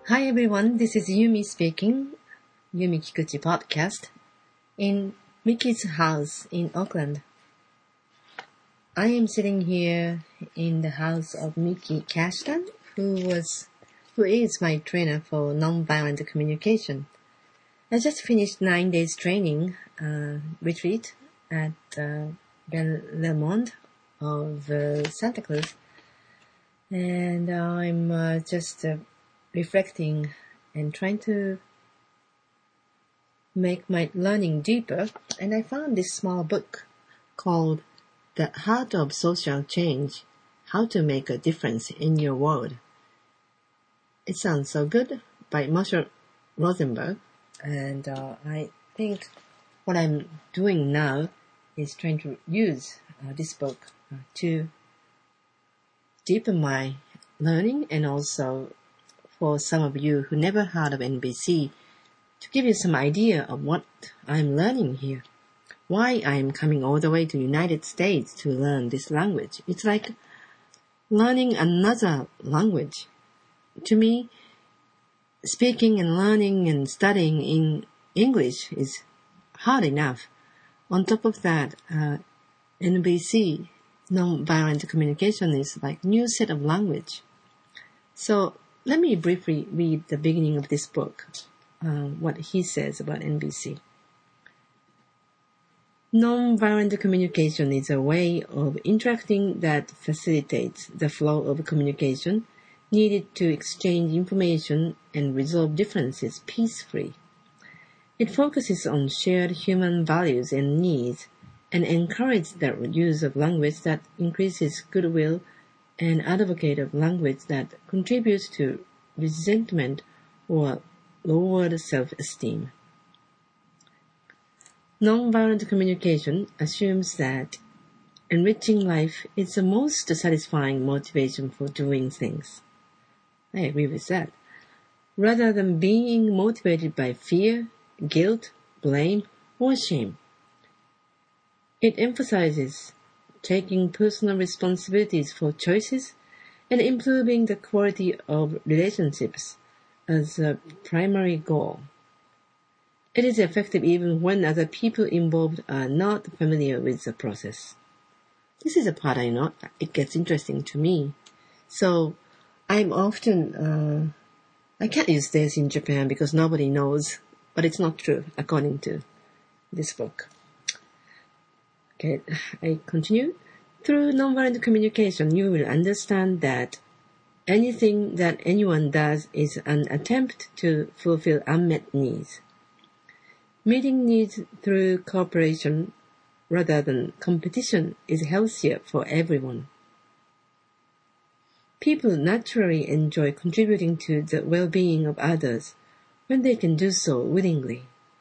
Hi everyone, this is Yumi speaking, Yumi Kikuchi podcast, in Mickey's house in Auckland. I am sitting here in the house of Mickey Cashton, who is my trainer for nonviolent communication. I just finished 9 days training retreat at Belmont of Santa Cruz, and I'm just reflecting and trying to make my learning deeper, and I found this small book called The Heart of Social Change, How to Make a Difference in Your World. It sounds so good, by Marshall Rosenberg, and I think what I'm doing now is trying to use this book to deepen my learning, and also for some of you who never heard of NBC, to give you some idea of what I'm learning here, why I'm coming all the way to the United States to learn this language. It's like learning another language. To me, speaking and learning and studying in English is hard enough. On top of that, NBC, nonviolent communication, is like new set of language. So let me briefly read the beginning of this book. What he says about NBC. Nonviolent communication is a way of interacting that facilitates the flow of communication needed to exchange information and resolve differences peacefully. It focuses on shared human values and needs and encourages the use of language that increases goodwill and advocate of language that contributes to resentment or lowered self-esteem. Nonviolent communication assumes that enriching life is the most satisfying motivation for doing things. I agree with that. Rather than being motivated by fear, guilt, blame, or shame. It emphasizes taking personal responsibilities for choices and improving the quality of relationships as a primary goal. It is effective even when other people involved are not familiar with the process. This is a part I know. It gets interesting to me. So I'm often, I can't use this in Japan because nobody knows, but it's not true according to this book. Okay, I continue. Through nonviolent communication, you will understand that anything that anyone does is an attempt to fulfill unmet needs. Meeting needs through cooperation rather than competition is healthier for everyone. People naturally enjoy contributing to the well-being of others when they can do so willingly.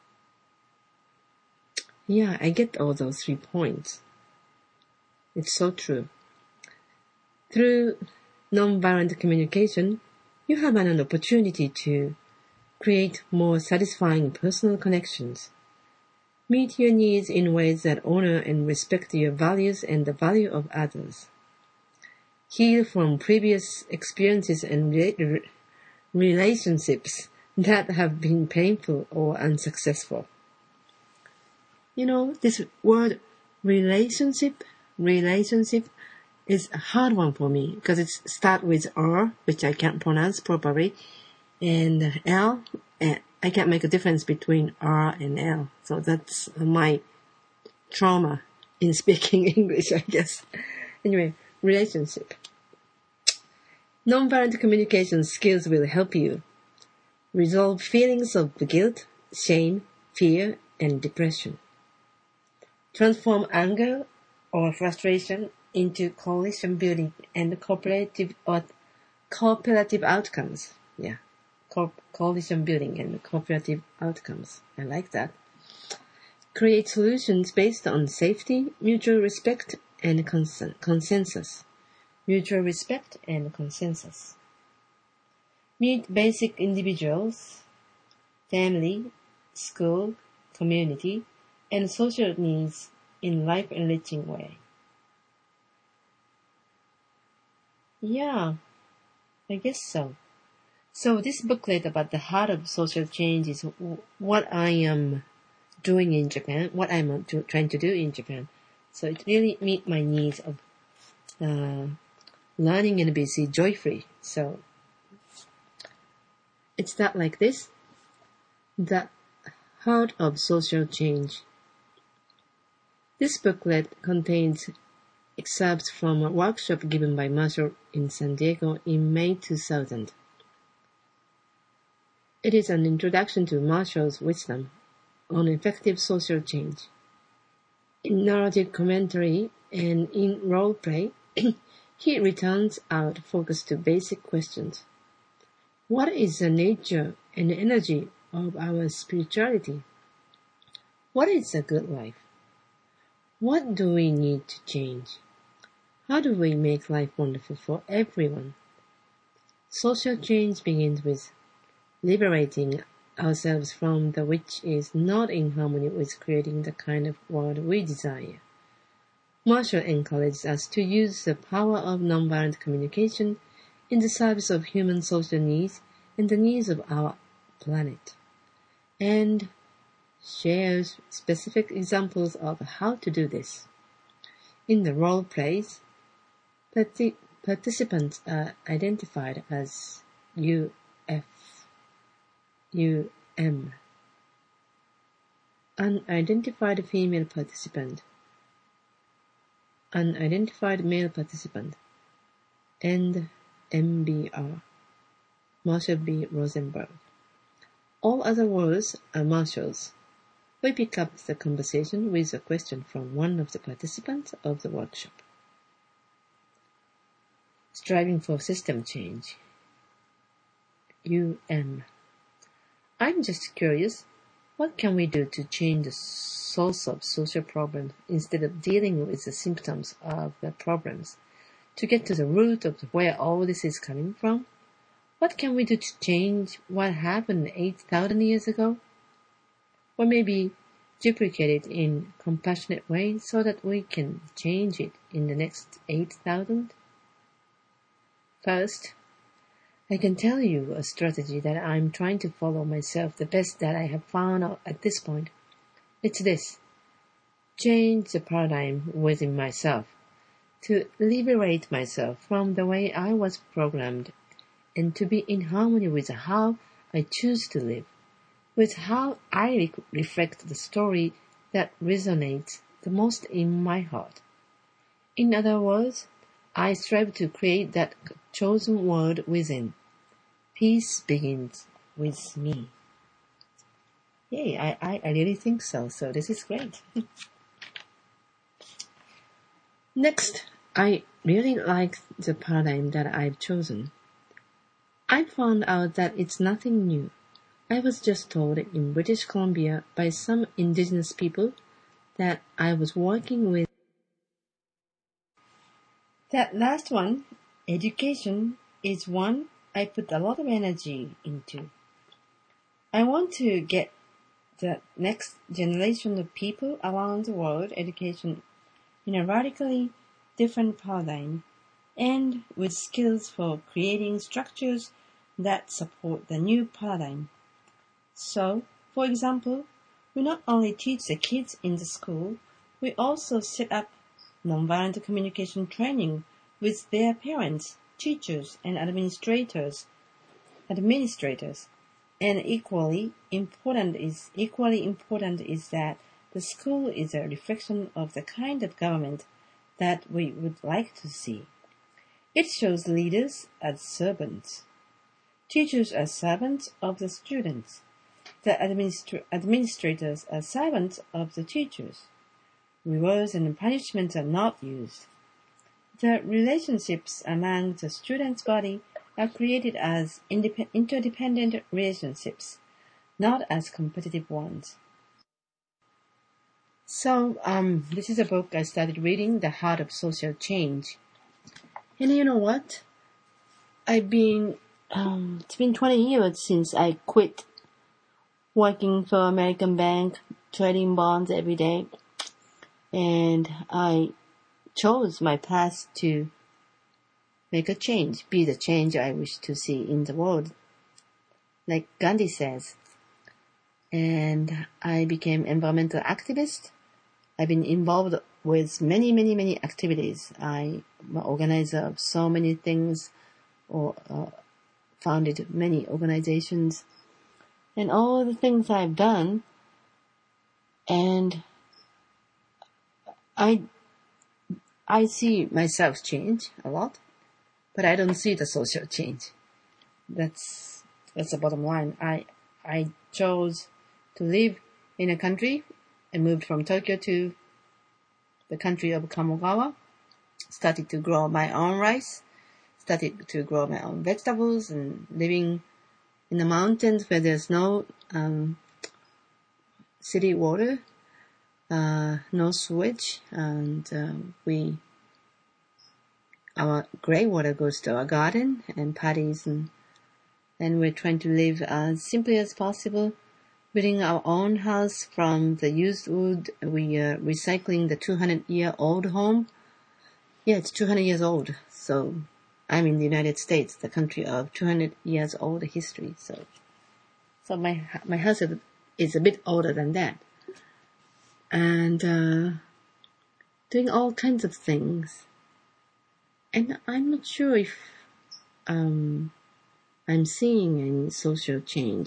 Yeah, I get all those 3 points. It's so true. Through nonviolent communication, you have an opportunity to create more satisfying personal connections. Meet your needs in ways that honor and respect your values and the value of others. Heal from previous experiences and relationships that have been painful or unsuccessful. You know, this word relationship is a hard one for me because it starts with R, which I can't pronounce properly, and L, and I can't make a difference between R and L. So that's my trauma in speaking English, I guess. Anyway, relationship. Nonviolent communication skills will help you resolve feelings of guilt, shame, fear, and depression. Transform anger or frustration into coalition building and cooperative outcomes. Yeah. Coalition building and cooperative outcomes. I like that. Create solutions based on safety, mutual respect, and consensus. Mutual respect and consensus. Meet basic individuals, family, school, community, and social needs in life-enriching way. Yeah, I guess so. So this booklet about the heart of social change is what I am doing in Japan, what I'm trying to do in Japan. So it really meet my needs of learning NBC joy-free. So it's that like this. The heart of social change. This booklet contains excerpts from a workshop given by Marshall in San Diego in May 2000. It is an introduction to Marshall's wisdom on effective social change. In narrative commentary and in role play, he returns our focus to basic questions. What is the nature and energy of our spirituality? What is a good life? What do we need to change? How do we make life wonderful for everyone? Social change begins with liberating ourselves from that which is not in harmony with creating the kind of world we desire. Marshall encourages us to use the power of nonviolent communication in the service of human social needs and the needs of our planet, and shares specific examples of how to do this. In the role plays, participants are identified as UF, UM, unidentified female participant, unidentified male participant, and MBR, Marshall B. Rosenberg. All other words are Marshall's. We pick up the conversation with a question from one of the participants of the workshop. Striving for system change. UM. I'm just curious, what can we do to change the source of social problems instead of dealing with the symptoms of the problems? To get to the root of where all this is coming from? What can we do to change what happened 8,000 years ago? Or maybe duplicate it in a compassionate way so that we can change it in the next 8,000? First, I can tell you a strategy that I'm trying to follow myself, the best that I have found out at this point. It's this. Change the paradigm within myself to liberate myself from the way I was programmed and to be in harmony with how I choose to live, with how I reflect the story that resonates the most in my heart. In other words, I strive to create that chosen world within. Peace begins with me. Yay, I really think so. So this is great. Next, I really like the paradigm that I've chosen. I found out that it's nothing new. I was just told in British Columbia by some indigenous people that I was working with. That last one, education, is one I put a lot of energy into. I want to get the next generation of people around the world education in a radically different paradigm and with skills for creating structures that support the new paradigm. So, for example, we not only teach the kids in the school, we also set up nonviolent communication training with their parents, teachers, and administrators. And equally important is that the school is a reflection of the kind of government that we would like to see. It shows leaders as servants, teachers as servants of the students, the administrators as servants of the teachers. Rewards and punishments are not used. The relationships among the students' body are created as interdependent relationships, not as competitive ones. So, this is a book I started reading, The Heart of Social Change. And you know what? It's been 20 years since I quit working for American Bank, trading bonds every day, and I chose my path to make a change, be the change I wish to see in the world. like Gandhi says. And I became environmental activist. I've been involved with many, many, many activities. I'm an organizer of so many things, or founded many organizations, and all the things I've done. And I see myself change a lot, but I don't see the social change. That's the bottom line. I chose to live in a country. I moved from Tokyo to the country of Kamogawa, started to grow my own rice, started to grow my own vegetables, and living in the mountains where there's no city water, no sewage, and our gray water goes to our garden and paddies, and we're trying to live as simply as possible, building our own house from the used wood. We are recycling the 200-year-old home. Yeah, it's 200 years old. So I'm in the United States, the country of 200 years old history. So my house is a bit older than that. And doing all kinds of things. And I'm not sure if I'm seeing any social change.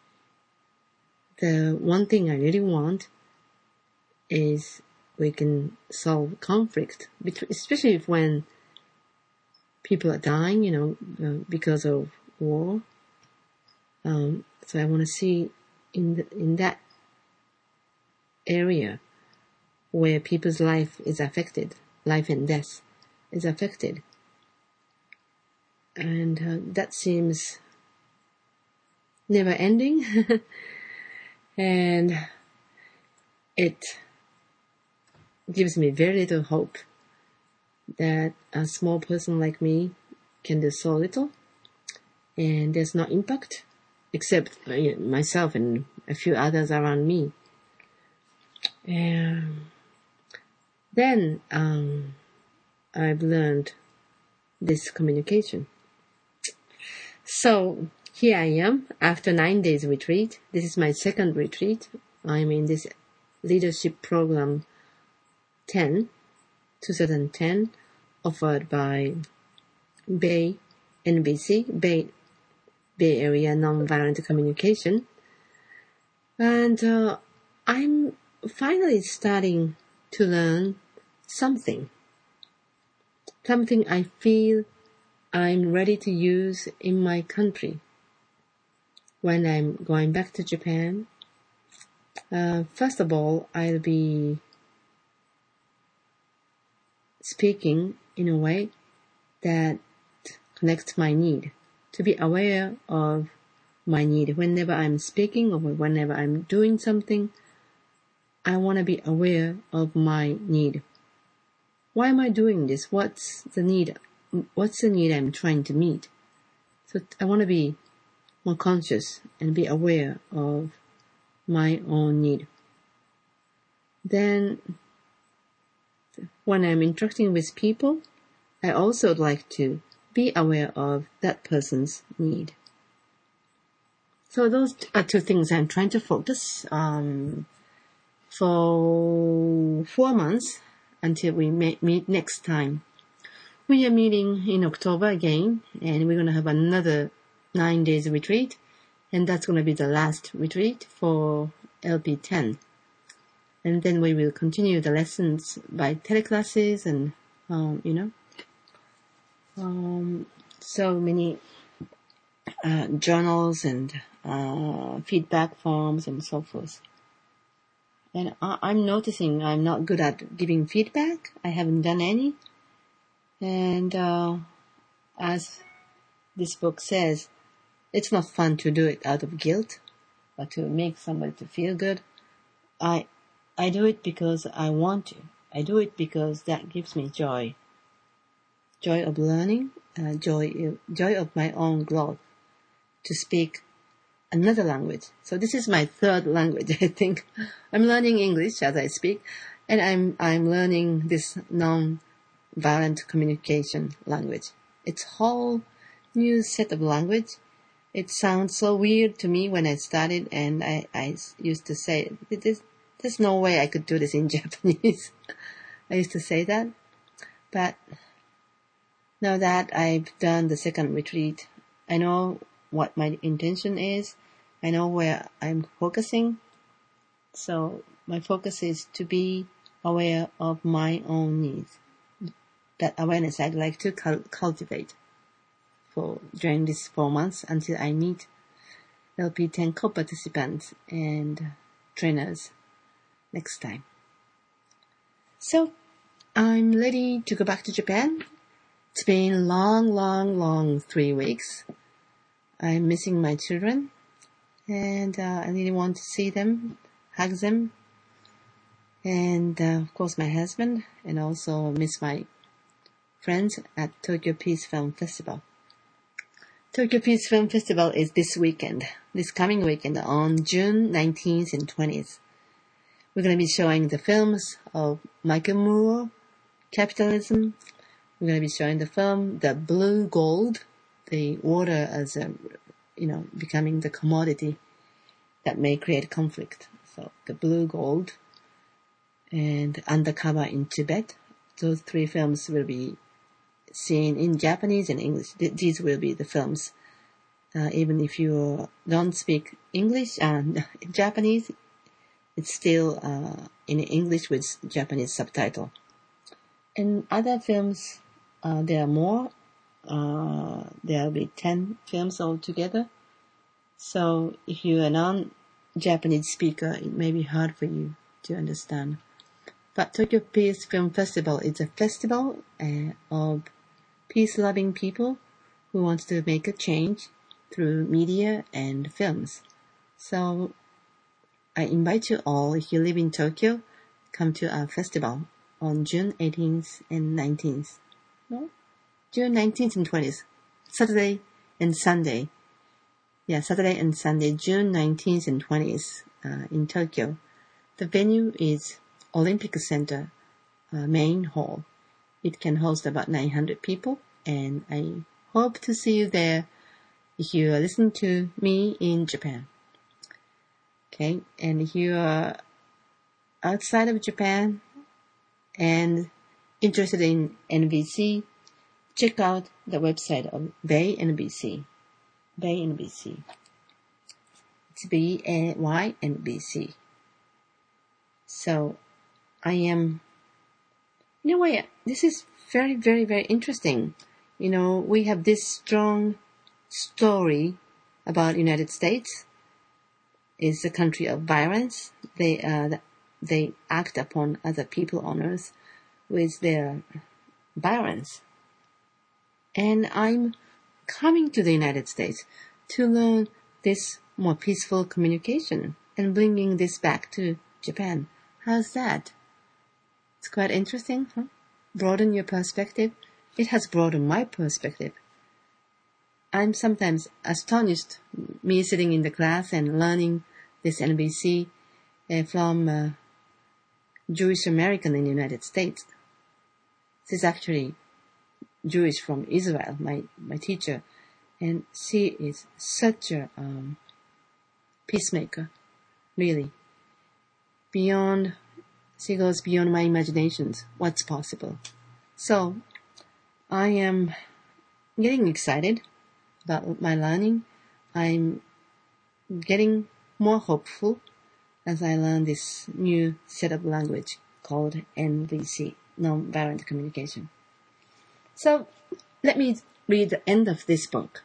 The one thing I really want is we can solve conflict, especially when people are dying, because of war. So I want to see in that area where people's life is affected, life and death is affected. And that seems never ending. And it gives me very little hope that a small person like me can do so little, and there's no impact except myself and a few others around me. And then I've learned this communication. So here I am after 9 days retreat. This is my second retreat. I'm in this leadership program 2010, offered by NBC, Bay Area Nonviolent Communication. And I'm finally starting to learn something I feel I'm ready to use in my country. When I'm going back to Japan, first of all, I'll be speaking in a way that connects my need, to be aware of my need. Whenever I'm speaking or whenever I'm doing something, I want to be aware of my need. Why am I doing this? What's the need I'm trying to meet? So I want to be more conscious and be aware of my own need. Then, when I'm interacting with people, I also like to be aware of that person's need. So those are two things I'm trying to focus on for 4 months until we meet next time. We are meeting in October again, and we're going to have another 9 days retreat, and that's going to be the last retreat for LP10. And then we will continue the lessons by teleclasses and, so many journals and feedback forms and so forth. And I'm noticing I'm not good at giving feedback. I haven't done any. And as this book says, it's not fun to do it out of guilt or to make somebody to feel good. I do it because I want to. I do it because that gives me joy. Joy of learning, joy of my own growth, to speak another language. So this is my third language, I think. I'm learning English as I speak, and I'm learning this non-violent communication language. It's a whole new set of language. It sounds so weird to me when I started, and I used to say, there's no way I could do this in Japanese. I used to say that. But now that I've done the second retreat, I know what my intention is. I know where I'm focusing. So my focus is to be aware of my own needs. That awareness I'd like to cultivate during these 4 months until I meet LP10 co-participants and trainers next time. So I'm ready to go back to Japan. It's been long 3 weeks. I'm missing my children, and I really want to see them, hug them, and of course my husband, and also miss my friends at Tokyo Peace Film Festival. Tokyo Peace Film Festival is this coming weekend on June 19th and 20th. We're going to be showing the films of Michael Moore, Capitalism. We're going to be showing the film The Blue Gold, the water as becoming the commodity that may create conflict. So The Blue Gold and Undercover in Tibet. Those 3 films will be seen in Japanese and English. These will be the films. Even if you don't speak English and Japanese, it's still in English with Japanese subtitle. And other films, there are more. There will be 10 films altogether. So if you are a non-Japanese speaker, it may be hard for you to understand. But Tokyo Peace Film Festival is a festival of peace-loving people who want to make a change through media and films. So I invite you all, if you live in Tokyo, come to our festival on June 18th and 19th. No? June 19th and 20th. Saturday and Sunday. Yeah, Saturday and Sunday, June 19th and 20th in Tokyo. The venue is Olympic Center main hall. It can host about 900 people, and I hope to see you there if you are listening to me in Japan. Okay, and if you are outside of Japan and interested in NBC, check out the website of Bay NBC. Bay NBC. It's BAYNBC. So I am, in a way, this is very, very, very interesting. We have this strong story about United States. It's a country of violence. They act upon other people on earth with their violence. And I'm coming to the United States to learn this more peaceful communication and bringing this back to Japan. How's that? It's quite interesting, huh? Broaden your perspective. It has broadened my perspective. I'm sometimes astonished, me sitting in the class and learning this NBC from Jewish American in the United States. She's actually Jewish from Israel, my teacher, and she is such a peacemaker, really. She goes beyond my imaginations, what's possible. So, I am getting excited about my learning. I'm getting more hopeful as I learn this new set of language called NVC, Nonviolent Communication. So, let me read the end of this book.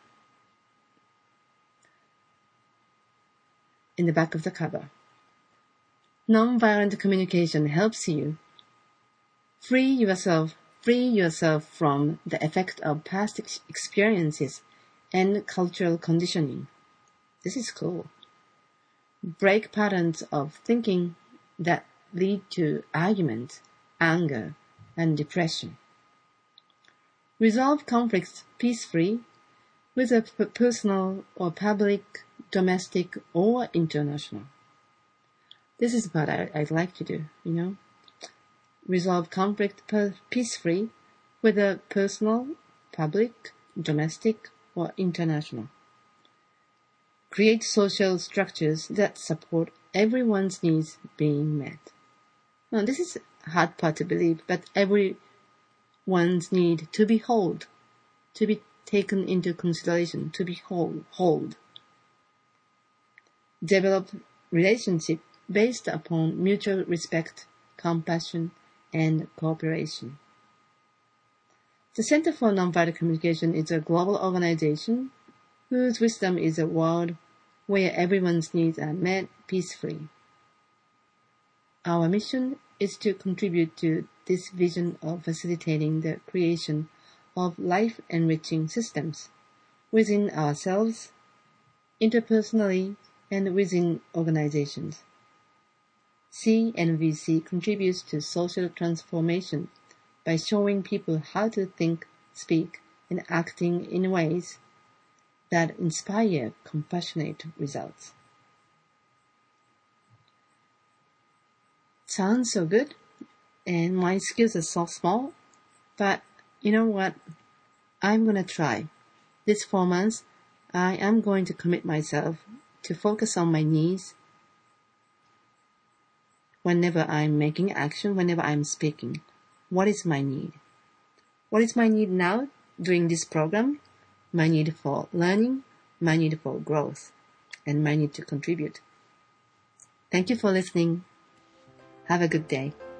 In the back of the cover. Nonviolent communication helps you free yourself from the effect of past experiences and cultural conditioning. This is cool. Break patterns of thinking that lead to argument, anger, and depression. Resolve conflicts peacefully, whether personal or public, domestic or international. This is what I'd like to do, Resolve conflict peacefully, whether personal, public, domestic, or international. create social structures that support everyone's needs being met. Now, this is a hard part to believe, but everyone's need to be whole, to be taken into consideration, to be whole. Develop relationship based upon mutual respect, compassion, and cooperation. The Center for Nonviolent Communication is a global organization whose wisdom is a world where everyone's needs are met peacefully. Our mission is to contribute to this vision of facilitating the creation of life-enriching systems within ourselves, interpersonally, and within organizations. CNVC contributes to social transformation by showing people how to think, speak, and acting in ways that inspire compassionate results. Sounds so good, and my skills are so small, but you know what? I'm gonna try. This 4 months, I am going to commit myself to focus on my needs whenever I'm making action, whenever I'm speaking. What is my need? What is my need now during this program? My need for learning, my need for growth, and my need to contribute. Thank you for listening. Have a good day.